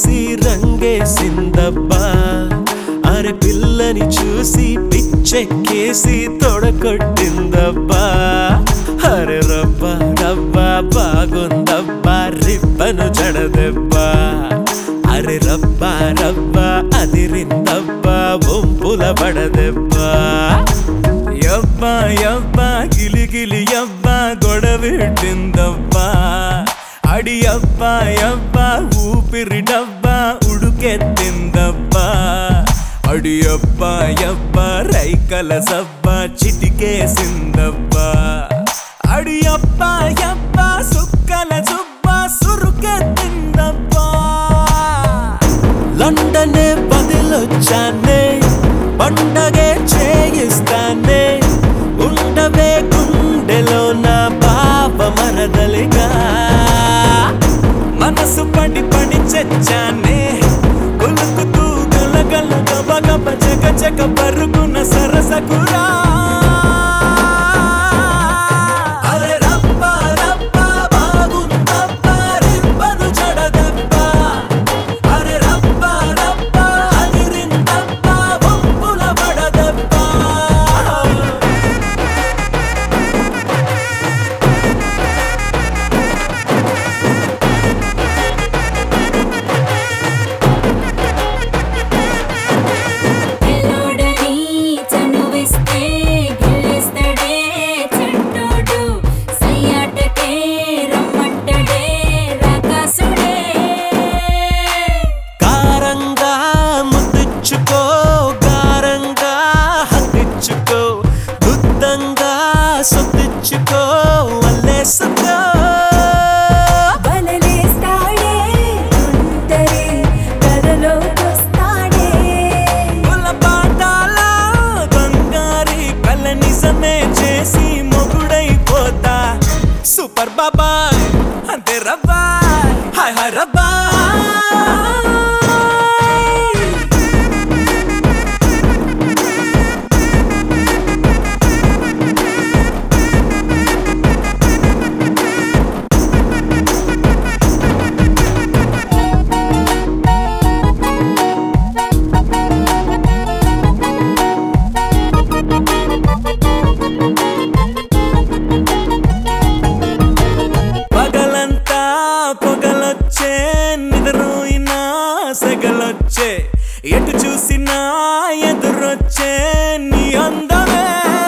చూసి రంగేసిందబ్బా అరే పిల్లని చూసి పిచ్చెక్కేసి తొడకొట్టిందబ్బా అరే రబ్బా రబ్బా బాగుందబ్బా రిబ్బను జడదెబ్బా అరే రబ్బా రబ్బా అదిరిందబ్బా వంపుల పడదెబ్బా యబ్బా యబ్బా గిలిగిలి యబ్బా గొడవెట్టిందబ్బా అడి యబ్బా యబ్బా ఊపిరి డబ్బా ఉడుకెత్తిందబ్బా అడి యబ్బా యబ్బా రైకల సబ్బా చిటికేసిందబ్బా అడి యబ్బా యబ్బా సుక్కల జుబ్బా సురుకెత్తిందబ్బా లండనే బదిలొచ్చానే పండగే చేయిస్తానే ఉండవే గుండెలో నా బావ మరదలిగా మనసు పడి పడి చచ్చానే కొలుకుతూ గలగల గబగబ జగ జగ పరుగున సరసకురా సొత్తిచ్చుకో వల్లేసుకో బలలేస్తాడే ఉంటరే కదలోకొస్తాడే పుల్ల పాటాల బంగారి కల నిజమే చేసి మొగుడైపోతా సూపర్ బాబాయ్ అంతే రబ్బాయ్ హాయ్ హాయ్ రబ్బాయ్ పొగలొచ్చే నిద్రోయినా సెగలొచ్చే ఎటు చూసినా ఎదురొచ్చే నీ అందమే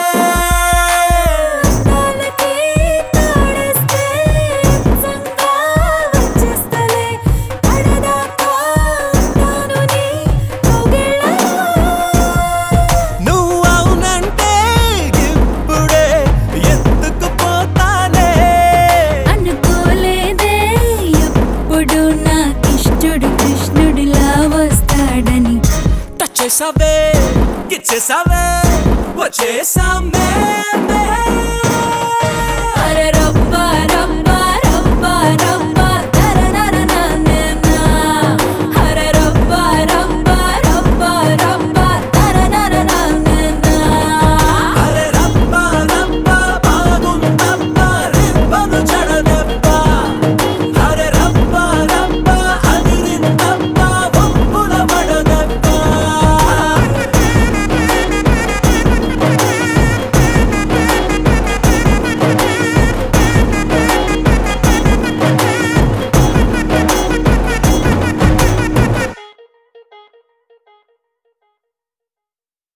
నువ్వు అవునంటే ఇప్పుడే ఎత్తుకుపోతానే అనుకోలేదే ఎప్పుడు నాకిష్టుడు కృష్ణుడిలా వస్తాడని టచ్ చేసావే ఇచ్చేసావే వచ్చేసామే